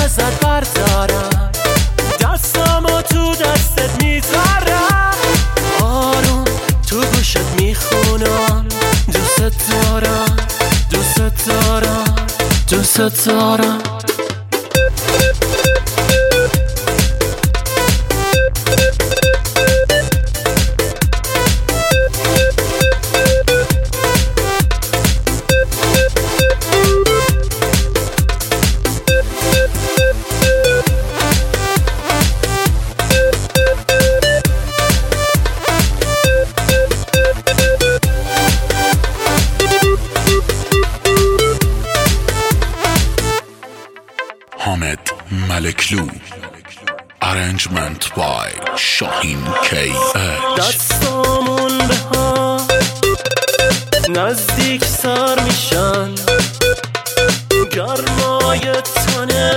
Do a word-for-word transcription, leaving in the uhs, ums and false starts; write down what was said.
ازت بردارم، دستامو تو دستت میذارم، آروم تو گوشت میخونم، دوست دارم دوست دارم دوست دارم. حامد ملکلو Arrangement by شاهین کی اچ. دستامون به هم نزدیک سر میشن، گرمای تنه